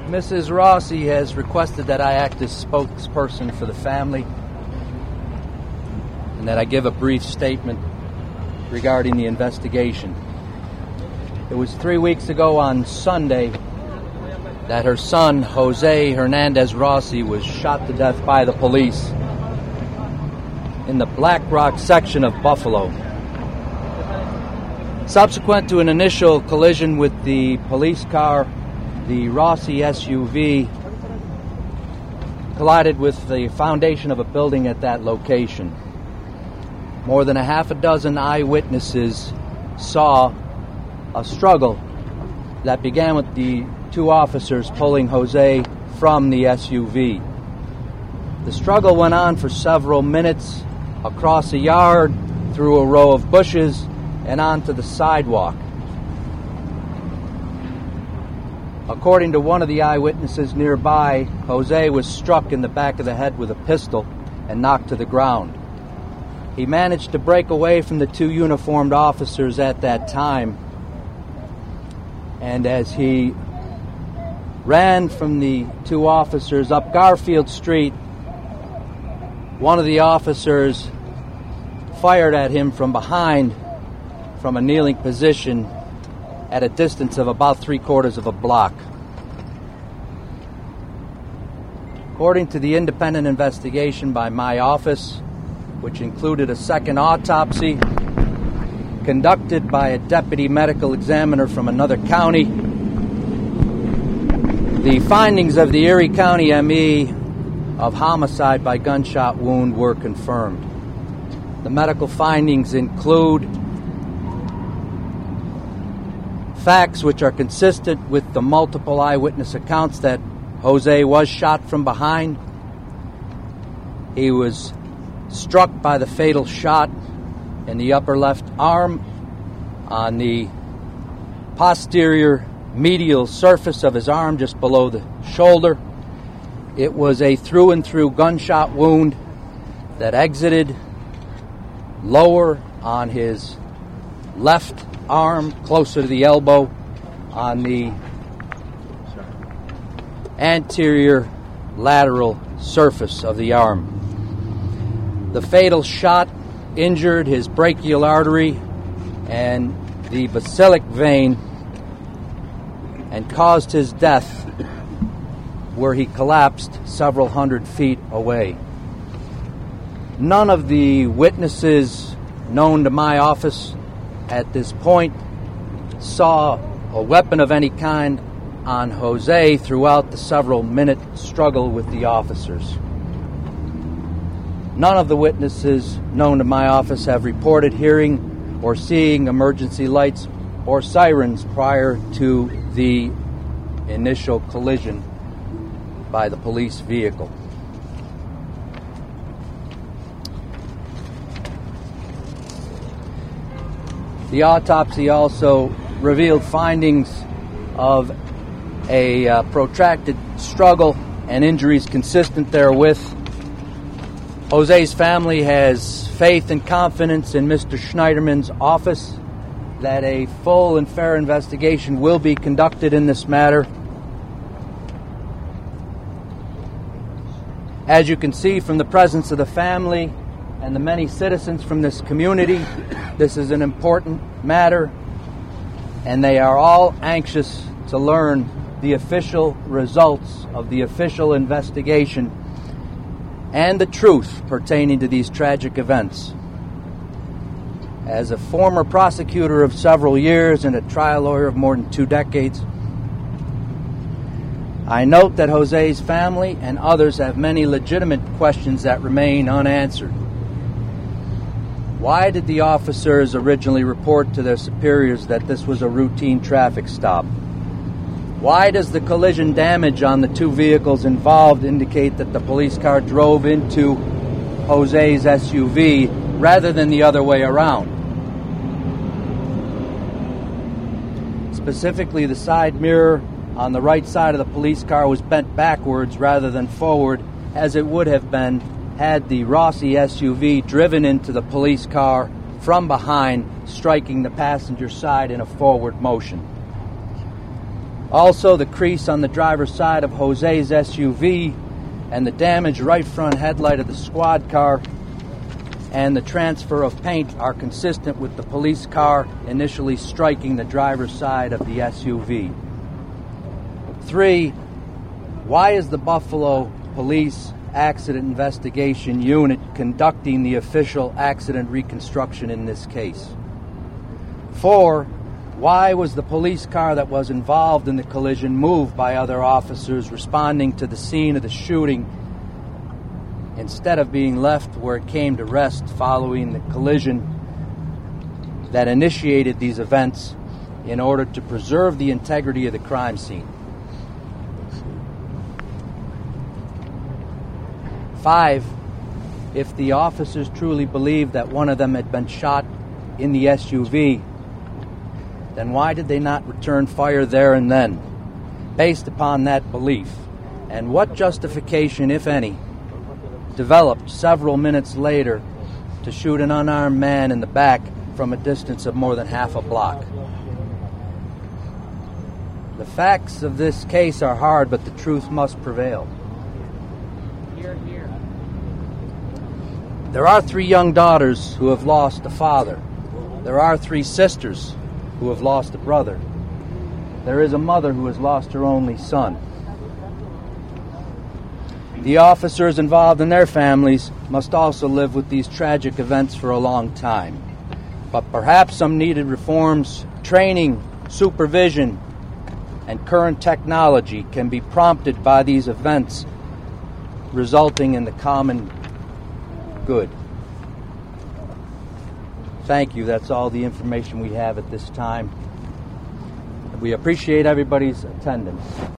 Mrs. Rossi has requested that I act as spokesperson for the family and that I give a brief statement regarding the investigation. It was 3 weeks ago on Sunday that her son, Jose Hernandez Rossi, was shot to death by the police in the Black Rock section of Buffalo. Subsequent to an initial collision with the police car, the Rossi SUV collided with the foundation of a building at that location. More than a half a dozen eyewitnesses saw a struggle that began with the two officers pulling Jose from the SUV. The struggle went on for several minutes across a yard, through a row of bushes, and onto the sidewalk. According to one of the eyewitnesses nearby, Jose was struck in the back of the head with a pistol and knocked to the ground. He managed to break away from the two uniformed officers at that time, and as he ran from the two officers up Garfield Street, one of the officers fired at him from behind from a kneeling position at a distance of about 3/4 of a block. According to the independent investigation by my office, which included a second autopsy conducted by a deputy medical examiner from another county, the findings of the Erie County ME of homicide by gunshot wound were confirmed. The medical findings include facts which are consistent with the multiple eyewitness accounts that Jose was shot from behind. He was struck by the fatal shot in the upper left arm on the posterior medial surface of his arm just below the shoulder. It was a through-and-through gunshot wound that exited lower on his left arm, closer to the elbow, on the anterior lateral surface of the arm. The fatal shot injured his brachial artery and the basilic vein and caused his death, where he collapsed several hundred feet away. None of the witnesses known to my office at this point saw a weapon of any kind on Jose throughout the several-minute struggle with the officers. None of the witnesses known to my office have reported hearing or seeing emergency lights or sirens prior to the initial collision by the police vehicle. The autopsy also revealed findings of a protracted struggle and injuries consistent therewith. Jose's family has faith and confidence in Mr. Schneiderman's office that a full and fair investigation will be conducted in this matter. As you can see from the presence of the family and the many citizens from this community, this is an important matter, and they are all anxious to learn the official results of the official investigation and the truth pertaining to these tragic events. As a former prosecutor of several years and a trial lawyer of more than 2 decades, I note that Jose's family and others have many legitimate questions that remain unanswered. Why did the officers originally report to their superiors that this was a routine traffic stop? Why does the collision damage on the two vehicles involved indicate that the police car drove into Jose's SUV rather than the other way around? Specifically, the side mirror on the right side of the police car was bent backwards rather than forward, as it would have been had the Rossi SUV driven into the police car from behind, striking the passenger side in a forward motion. Also, the crease on the driver's side of Jose's SUV and the damaged right front headlight of the squad car and the transfer of paint are consistent with the police car initially striking the driver's side of the SUV. 3. Why is the Buffalo Police Accident Investigation Unit conducting the official accident reconstruction in this case? 4. Why was the police car that was involved in the collision moved by other officers responding to the scene of the shooting instead of being left where it came to rest following the collision that initiated these events in order to preserve the integrity of the crime scene? 5. If the officers truly believed that one of them had been shot in the SUV, then why did they not return fire there and then, based upon that belief? And what justification, if any, developed several minutes later to shoot an unarmed man in the back from a distance of more than half a block? The facts of this case are hard, but the truth must prevail. There are 3 young daughters who have lost a father. There are 3 sisters who have lost a brother. There is a mother who has lost her only son. The officers involved and their families must also live with these tragic events for a long time. But perhaps some needed reforms, training, supervision, and current technology can be prompted by these events, resulting in the common good. Thank you. That's all the information we have at this time. We appreciate everybody's attendance.